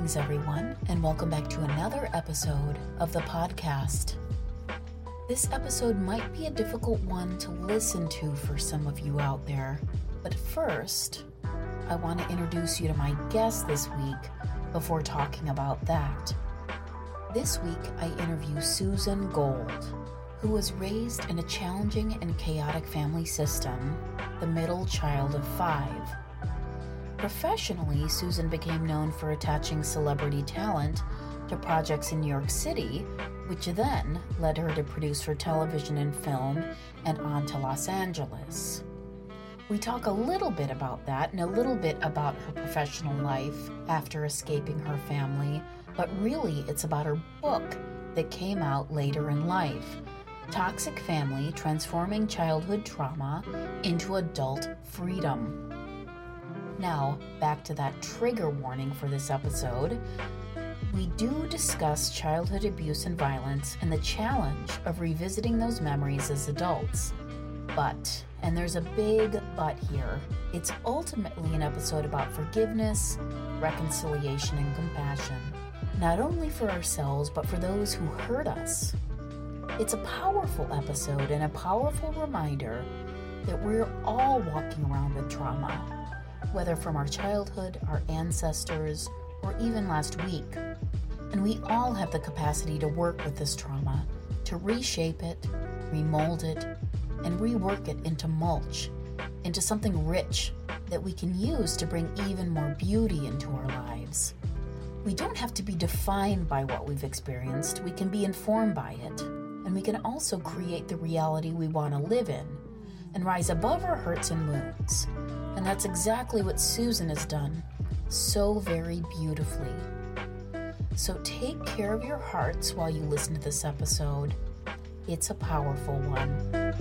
Greetings, everyone, and welcome back to another episode of the podcast. This episode might be a difficult one to listen to for some of you out there, but first, I want to introduce you to my guest this week before talking about that. This week, I interview Susan Gold, who was raised in a challenging and chaotic family system, the middle child of 5. Professionally, Susan became known for attaching celebrity talent to projects in New York City, which then led her to produce for television and film and on to Los Angeles. We talk a little bit about that and a little bit about her professional life after escaping her family, but really it's about her book that came out later in life, Toxic Family: Transforming Childhood Trauma into Adult Freedom. Now, back to that trigger warning for this episode. We do discuss childhood abuse and violence and the challenge of revisiting those memories as adults. But, and there's a big but here, it's ultimately an episode about forgiveness, reconciliation, and compassion, not only for ourselves, but for those who hurt us. It's a powerful episode and a powerful reminder that we're all walking around with trauma, whether from our childhood, our ancestors, or even last week. And we all have the capacity to work with this trauma, to reshape it, remold it, and rework it into mulch, into something rich that we can use to bring even more beauty into our lives. We don't have to be defined by what we've experienced. We can be informed by it, and we can also create the reality we want to live in and rise above our hurts and wounds. And that's exactly what Susan has done so very beautifully. So take care of your hearts while you listen to this episode. It's a powerful one.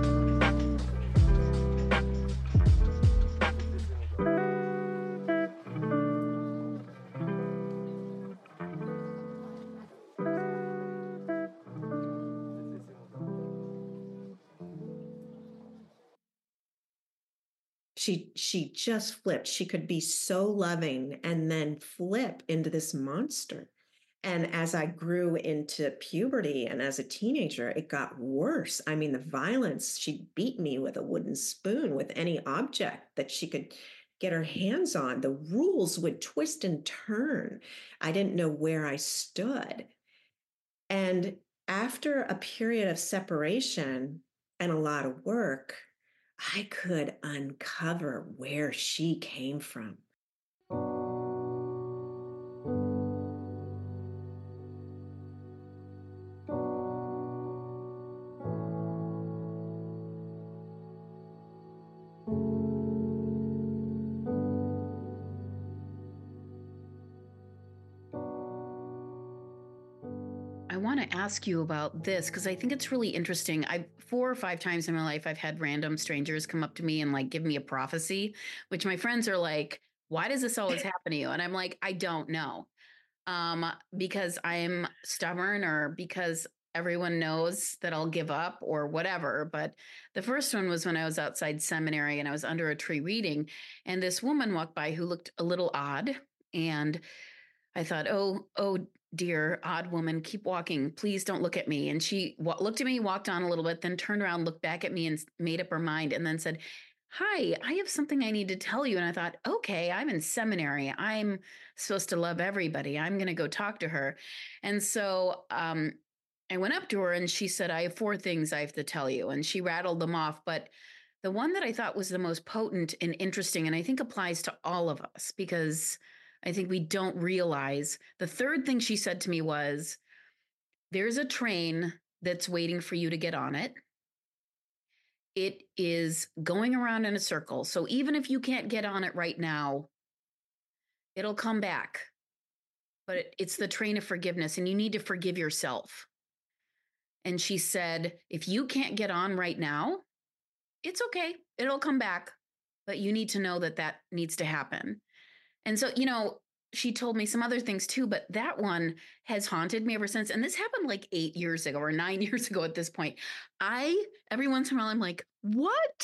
She just flipped. She could be so loving and then flip into this monster. And as I grew into puberty and as a teenager, it got worse. I mean, the violence, she'd beat me with a wooden spoon with any object that she could get her hands on. The rules would twist and turn. I didn't know where I stood. And after a period of separation and a lot of work, I could uncover where she came from. I want to ask you about this because I think it's really interesting. 4 or 5 times in my life, I've had random strangers come up to me and like give me a prophecy, which my friends are like, why does this always happen to you? And I'm like, I don't know. Because I'm stubborn or because everyone knows that I'll give up or whatever. But the first one was when I was outside seminary and I was under a tree reading, and this woman walked by who looked a little odd. And I thought, oh dear, odd woman, keep walking. Please don't look at me. And she looked at me, walked on a little bit, then turned around, looked back at me and made up her mind and then said, hi, I have something I need to tell you. And I thought, okay, I'm in seminary. I'm supposed to love everybody. I'm going to go talk to her. And so I went up to her and she said, I have 4 things I have to tell you. And she rattled them off. But the one that I thought was the most potent and interesting, and I think applies to all of us, because I think we don't realize, the third thing she said to me was, there's a train that's waiting for you to get on it. It is going around in a circle. So even if you can't get on it right now, it'll come back. But it's the train of forgiveness, and you need to forgive yourself. And she said, if you can't get on right now, it's okay. It'll come back. But you need to know that that needs to happen. And so, she told me some other things too, but that one has haunted me ever since. And this happened like 8 years ago or 9 years ago at this point. Every once in a while, I'm like, what?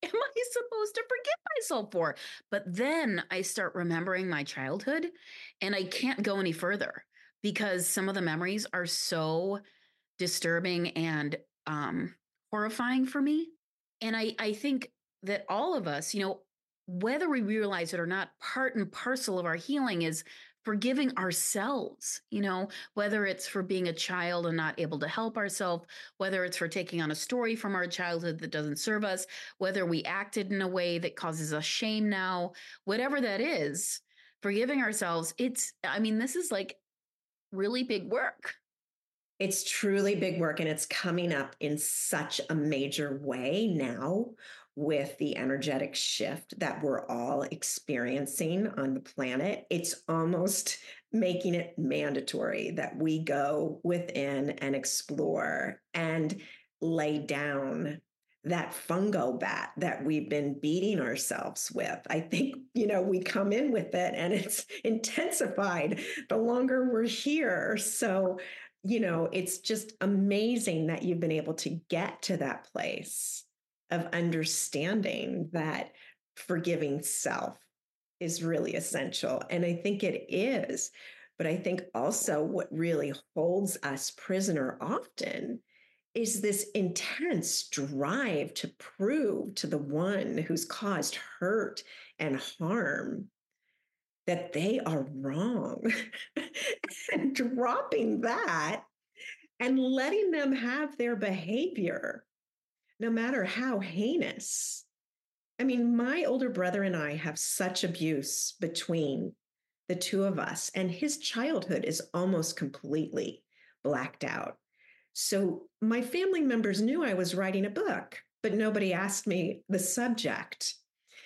am I supposed to forgive myself for? But then I start remembering my childhood and I can't go any further because some of the memories are so disturbing and horrifying for me. And I think that all of us, whether we realize it or not, part and parcel of our healing is forgiving ourselves, whether it's for being a child and not able to help ourselves, whether it's for taking on a story from our childhood that doesn't serve us, whether we acted in a way that causes us shame now, whatever that is, forgiving ourselves. This is like really big work. It's truly big work, and it's coming up in such a major way now with the energetic shift that we're all experiencing on the planet. It's almost making it mandatory that we go within and explore and lay down that fungo bat that we've been beating ourselves with. I think, we come in with it and it's intensified the longer we're here. So, it's just amazing that you've been able to get to that place of understanding that forgiving self is really essential. And I think it is. But I think also what really holds us prisoner often is this intense drive to prove to the one who's caused hurt and harm that they are wrong. And dropping that and letting them have their behavior, no matter how heinous. I mean, my older brother and I have such abuse between the two of us, and his childhood is almost completely blacked out. So my family members knew I was writing a book, but nobody asked me the subject.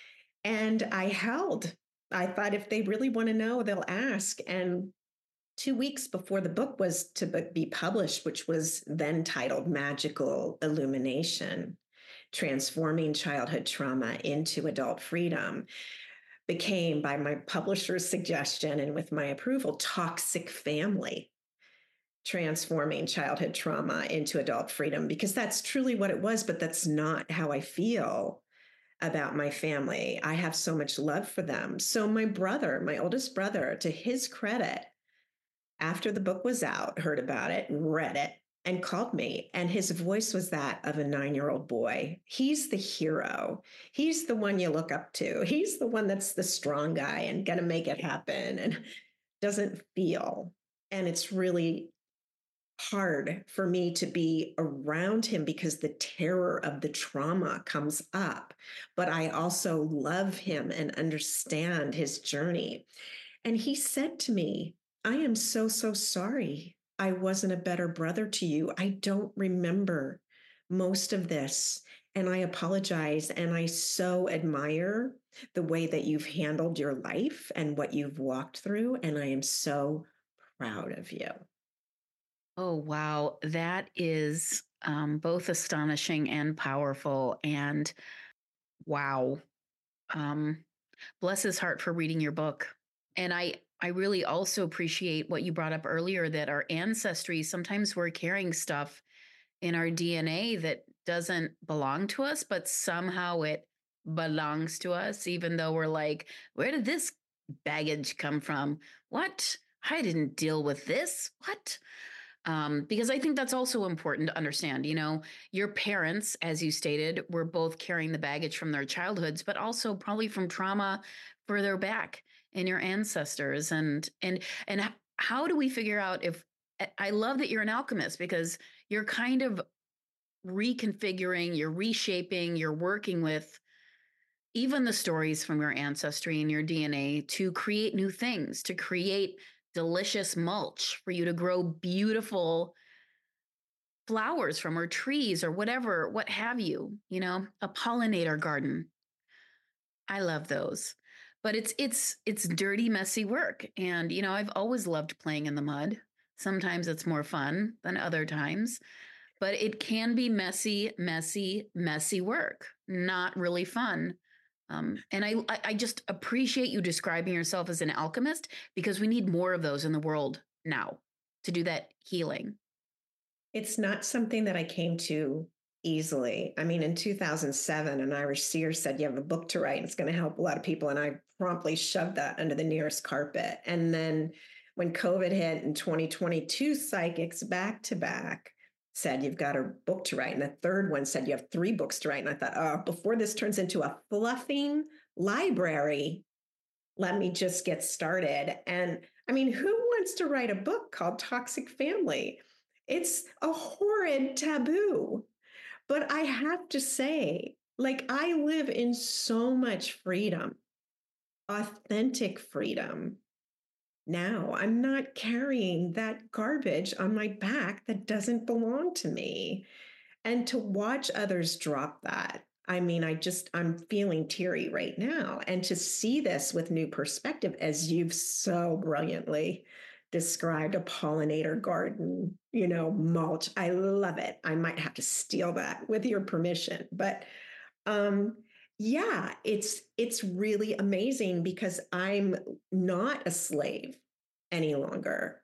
And I thought if they really want to know, they'll ask. And 2 weeks before the book was to be published, which was then titled Magical Illumination, Transforming Childhood Trauma into Adult Freedom, became, by my publisher's suggestion and with my approval, Toxic Family, Transforming Childhood Trauma into Adult Freedom, because that's truly what it was, but that's not how I feel about my family. I have so much love for them. So my brother, my oldest brother, to his credit, after the book was out, heard about it, read it, and called me. And his voice was that of a 9-year-old boy. He's the hero. He's the one you look up to. He's the one that's the strong guy and going to make it happen and doesn't feel. And it's really hard for me to be around him because the terror of the trauma comes up. But I also love him and understand his journey. And he said to me, I am so, so sorry I wasn't a better brother to you. I don't remember most of this. And I apologize. And I so admire the way that you've handled your life and what you've walked through. And I am so proud of you. Oh, wow. That is both astonishing and powerful. And wow. Bless his heart for reading your book. And I really also appreciate what you brought up earlier, that our ancestry, sometimes we're carrying stuff in our DNA that doesn't belong to us, but somehow it belongs to us, even though we're like, where did this baggage come from? What? I didn't deal with this. What? Because I think that's also important to understand. Your parents, as you stated, were both carrying the baggage from their childhoods, but also probably from trauma further back in your ancestors. And how do we figure out if? I love that you're an alchemist, because you're kind of reconfiguring, you're reshaping, you're working with even the stories from your ancestry and your DNA to create new things, to create delicious mulch for you to grow beautiful flowers from, or trees, or whatever, what have you, a pollinator garden. I love those. But it's dirty, messy work. And I've always loved playing in the mud. Sometimes it's more fun than other times, but it can be messy, messy, messy work. Not really fun. And I just appreciate you describing yourself as an alchemist, because we need more of those in the world now to do that healing. It's not something that I came to easily. I mean, in 2007, an Irish seer said, "You have a book to write, and it's going to help a lot of people." And I promptly shoved that under the nearest carpet. And then when COVID hit in 2022, psychics back to back said, "You've got a book to write." And the third one said, "You have 3 books to write." And I thought, oh, before this turns into a fluffing library, let me just get started. And I mean, who wants to write a book called Toxic Family? It's a horrid taboo. But I have to say, like, I live in so much freedom, authentic freedom. Now I'm not carrying that garbage on my back that doesn't belong to me. And to watch others drop that, I mean, I'm feeling teary right now. And to see this with new perspective, as you've so brilliantly described, a pollinator garden, mulch. I love it. I might have to steal that with your permission. But um, yeah, it's really amazing because I'm not a slave any longer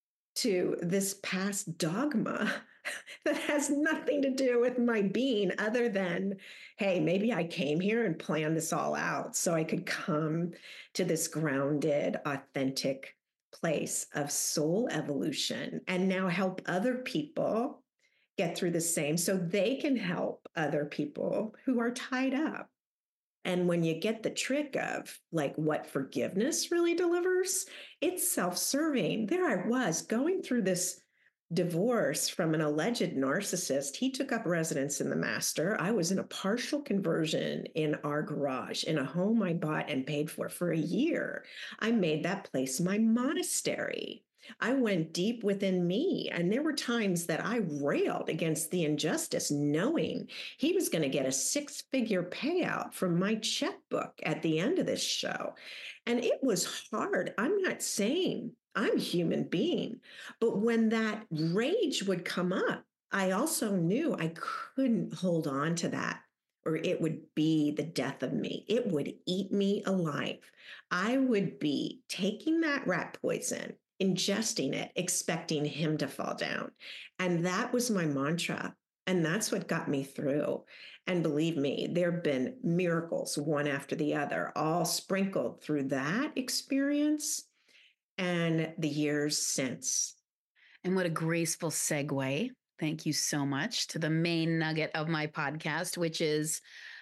to this past dogma that has nothing to do with my being other than, hey, maybe I came here and planned this all out so I could come to this grounded, authentic place of soul evolution and now help other people get through the same so they can help other people who are tied up. And when you get the trick of like what forgiveness really delivers, it's self serving. There I was going through this divorce from an alleged narcissist. He took up residence in the master. I was in a partial conversion in our garage in a home I bought and paid for a year. I made that place my monastery. I went deep within me. And there were times that I railed against the injustice, knowing he was going to get a 6-figure payout from my checkbook at the end of this show. And it was hard. I'm not saying I'm a human being, but when that rage would come up, I also knew I couldn't hold on to that or it would be the death of me. It would eat me alive. I would be taking that rat poison, ingesting it, expecting him to fall down. And that was my mantra. And that's what got me through. And believe me, there have been miracles one after the other, all sprinkled through that experience and the years since. And what a graceful segue. Thank you so much to the main nugget of my podcast, which is,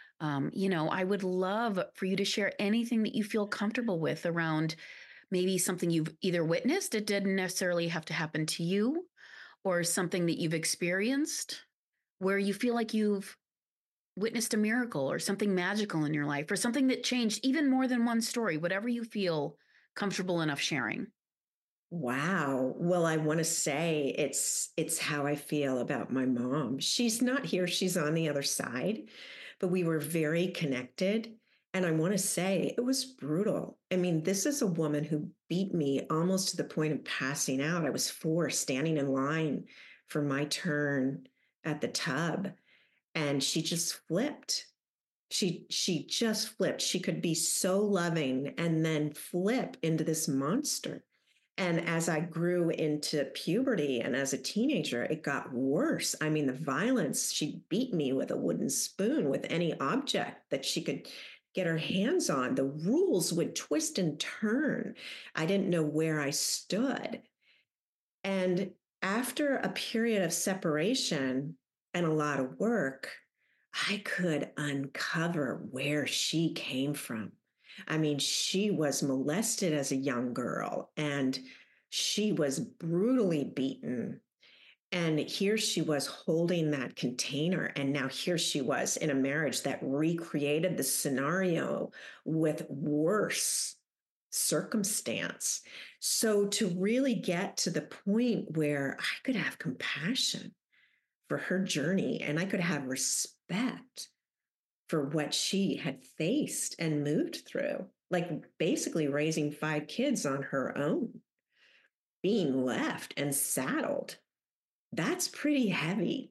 I would love for you to share anything that you feel comfortable with around maybe something you've either witnessed. It didn't necessarily have to happen to you, or something that you've experienced where you feel like you've witnessed a miracle or something magical in your life, or something that changed even more than one story, whatever you feel comfortable enough sharing. Wow. Well, I want to say it's how I feel about my mom. She's not here, she's on the other side, but we were very connected. And I want to say it was brutal. I mean, this is a woman who beat me almost to the point of passing out. I was 4 standing in line for my turn at the tub, and she just flipped. She just flipped. She could be so loving and then flip into this monster. And as I grew into puberty and as a teenager, it got worse. I mean, the violence, she beat me with a wooden spoon with any object that she could get her hands on. The rules would twist and turn. I didn't know where I stood. And after a period of separation and a lot of work, I could uncover where she came from. I mean, she was molested as a young girl and she was brutally beaten. And here she was holding that container. And now here she was in a marriage that recreated the scenario with worse circumstance. So to really get to the point where I could have compassion for her journey and I could have respect for what she had faced and moved through, like basically raising 5 kids on her own, being left and saddled. That's pretty heavy.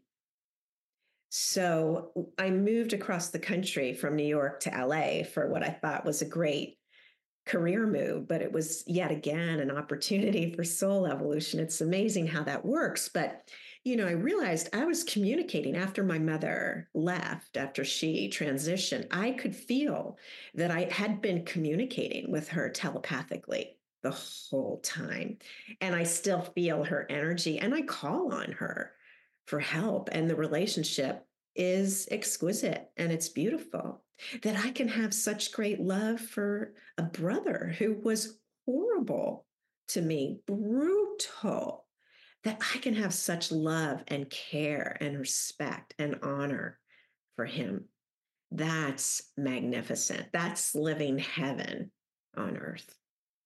So I moved across the country from New York to LA for what I thought was a great career move, but it was yet again an opportunity for soul evolution. It's amazing how that works. But, I realized I was communicating after my mother left, after she transitioned. I could feel that I had been communicating with her telepathically the whole time. And I still feel her energy and I call on her for help. And the relationship is exquisite and it's beautiful that I can have such great love for a brother who was horrible to me, brutal, that I can have such love and care and respect and honor for him. That's magnificent. That's living heaven on earth.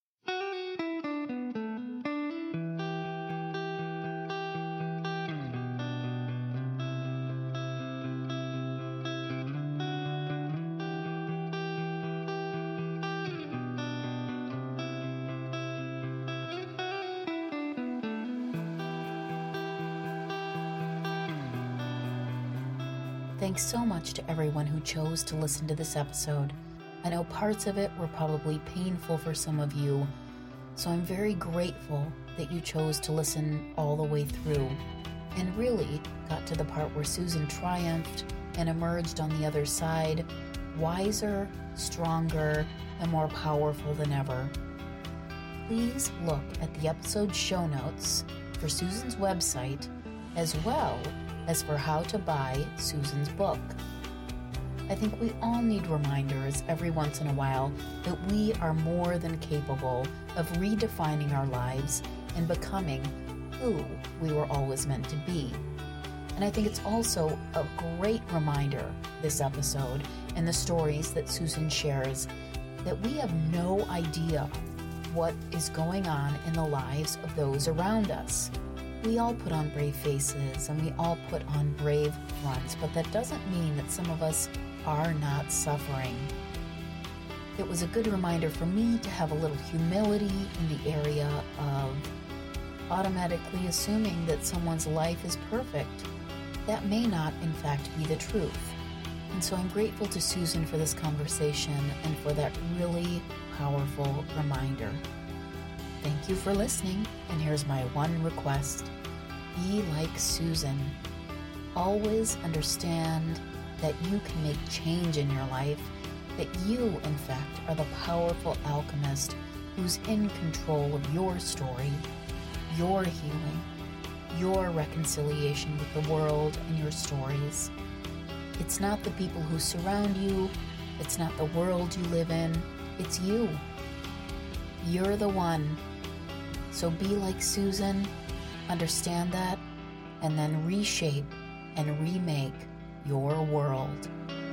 Thanks so much to everyone who chose to listen to this episode. I know parts of it were probably painful for some of you, so I'm very grateful that you chose to listen all the way through and really got to the part where Susan triumphed and emerged on the other side, wiser, stronger, and more powerful than ever. Please look at the episode show notes for Susan's website as well as for how to buy Susan's book. I think we all need reminders every once in a while that we are more than capable of redefining our lives and becoming who we were always meant to be. And I think it's also a great reminder, this episode and the stories that Susan shares, that we have no idea what is going on in the lives of those around us. We all put on brave faces and we all put on brave fronts, but that doesn't mean that some of us are not suffering. It was a good reminder for me to have a little humility in the area of automatically assuming that someone's life is perfect. That may not, in fact, be the truth. And so I'm grateful to Susan for this conversation and for that really powerful reminder. Thank you for listening, and here's my one request. Be like Susan. Always understand that you can make change in your life, that you, in fact, are the powerful alchemist who's in control of your story, your healing, your reconciliation with the world and your stories. It's not the people who surround you, it's not the world you live in, it's you. You're the one. So be like Susan, understand that, and then reshape and remake your world.